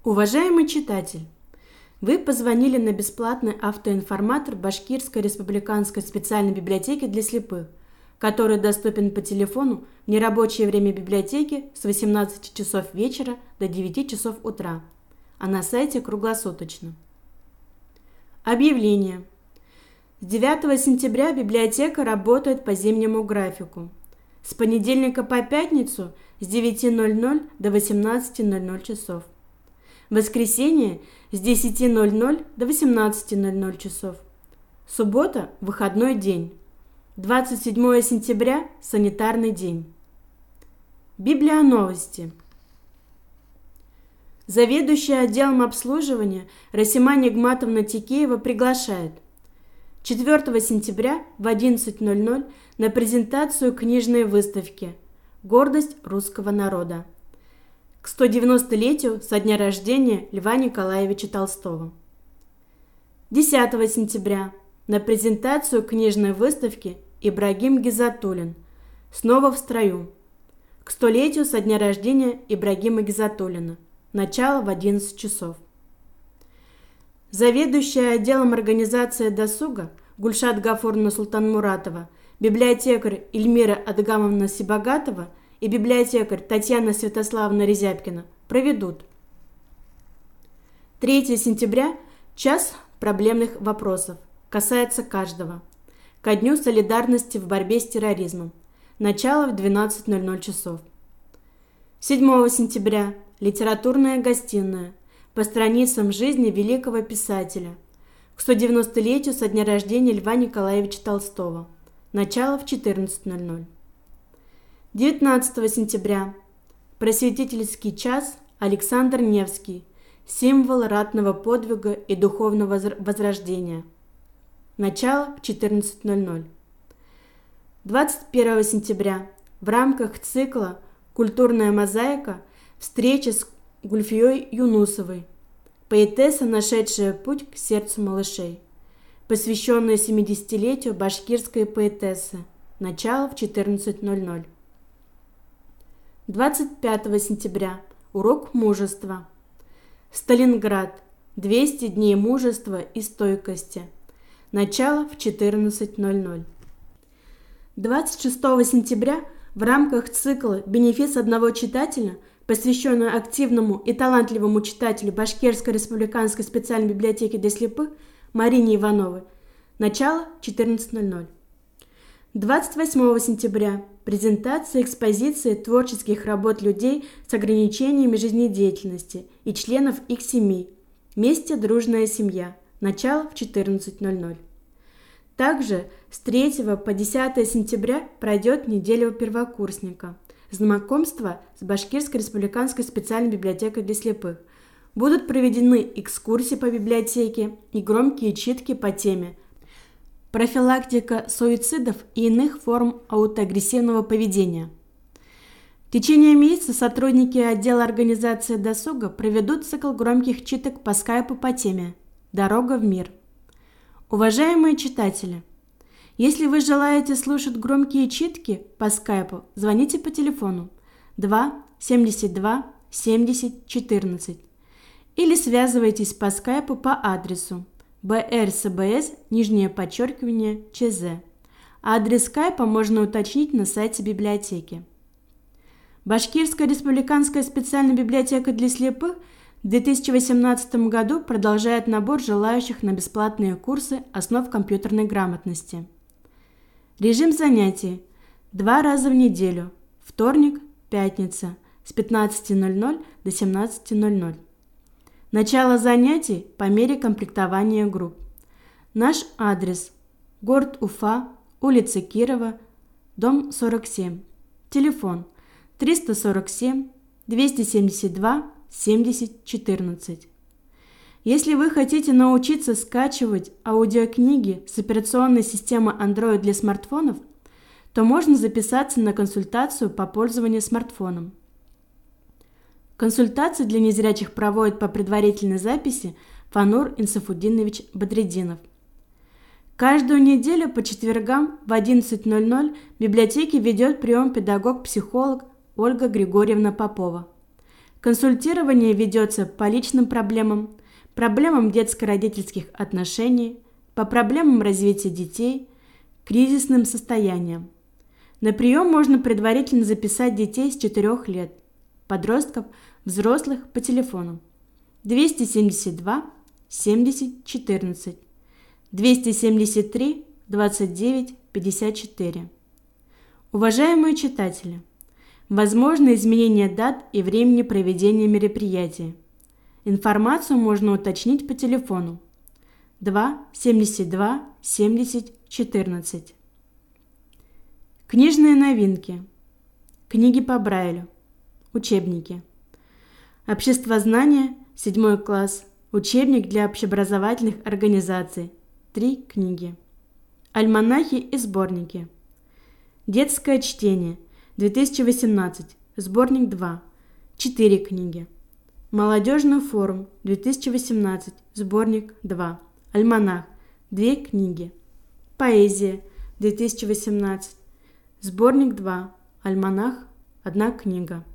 Уважаемый читатель, вы позвонили на бесплатный автоинформатор Башкирской республиканской специальной библиотеки для слепых, который доступен по телефону в нерабочее время библиотеки с 18 часов вечера до 9 часов утра, а на сайте круглосуточно. Объявление. С 9 сентября библиотека работает по зимнему графику. С понедельника по пятницу с 9:00 до 18:00 часов. В воскресенье с 10:00 до 18:00 часов. Суббота – выходной день. 27 сентября – санитарный день. Библионовости. Заведующая отделом обслуживания Расима Нигматовна Текеева приглашает 4 сентября в 11:00 на презентацию книжной выставки «Гордость русского народа» к 190-летию со дня рождения Льва Николаевича Толстого. 10 сентября на презентацию книжной выставки Ибрагим Гизатуллин «Снова в строю» к 100-летию со дня рождения Ибрагима Гизатуллина. Начало в 11 часов. Заведующая отделом организации досуга Гульшат Гафуровна Султанмуратова, библиотекарь Эльмира Адгамовна Сибагатова и библиотекарь Татьяна Святославовна Резябкина проведут 3 сентября – час проблемных вопросов, касается каждого, ко дню солидарности в борьбе с терроризмом, начало в 12:00 часов. 7 сентября – литературная гостиная по страницам жизни великого писателя к 190-летию со дня рождения Льва Николаевича Толстого, начало в 14:00. 19 сентября – просветительский час Александр Невский, символ ратного подвига и духовного возрождения, начало в 14:00. 21 сентября в рамках цикла «Культурная мозаика» встреча с Гульфией Юнусовой, поэтесса, нашедшая путь к сердцу малышей, посвященная 70-летию башкирской поэтессы, начало в 14:00. 25 сентября урок мужества. Сталинград. 200 дней мужества и стойкости. Начало в 14:00. 26 сентября в рамках цикла «Бенефис одного читателя», посвященный активному и талантливому читателю Башкирской республиканской специальной библиотеки для слепых Марине Ивановой, начало 14:00. 28 сентября презентация экспозиции творческих работ людей с ограничениями жизнедеятельности и членов их семей «Вместе дружная семья», начало в 14:00. Также с 3 по 10 сентября пройдет неделя первокурсника. Знакомство с Башкирской республиканской специальной библиотекой для слепых. Будут проведены экскурсии по библиотеке и громкие читки по теме «Профилактика суицидов и иных форм аутоагрессивного поведения». В течение месяца сотрудники отдела организации досуга проведут цикл громких читок по скайпу по теме «Дорога в мир». Уважаемые читатели, если вы желаете слушать громкие читки по скайпу, звоните по телефону 2 72 70 14 или связывайтесь по скайпу по адресу БРСБС, _ЧЗ. Адрес скайпа можно уточнить на сайте библиотеки. Башкирская республиканская специальная библиотека для слепых в 2018 году продолжает набор желающих на бесплатные курсы основ компьютерной грамотности. Режим занятий 2 раза в неделю, вторник, пятница, с 15:00 до 17:00. Начало занятий по мере комплектования групп. Наш адрес – город Уфа, улица Кирова, дом 47. Телефон 347 272 70 14. Если вы хотите научиться скачивать аудиокниги с операционной системы Android для смартфонов, то можно записаться на консультацию по пользованию смартфоном. Консультации для незрячих проводит по предварительной записи Фанур Инсафудинович Бадреддинов. Каждую неделю по четвергам в 11:00 в библиотеке ведет прием педагог-психолог Ольга Григорьевна Попова. Консультирование ведется по личным проблемам, проблемам детско-родительских отношений, по проблемам развития детей, кризисным состояниям. На прием можно предварительно записать детей с 4 лет, подростков, взрослых по телефону 272 70 14, 273 29 54. Уважаемые читатели, возможно изменение дат и времени проведения мероприятия. Информацию можно уточнить по телефону 2 72 70 14. Книжные новинки. Книги по Брайлю. Учебники. Обществознание, 7 класс. Учебник для общеобразовательных организаций. 3 книги. Альманахи и сборники. Детское чтение. 2018. Сборник 2. 4 книги. Молодежный форум. 2018. Сборник 2. Альманах. 2 книги. Поэзия. 2018. Сборник 2. Альманах. 1 книга.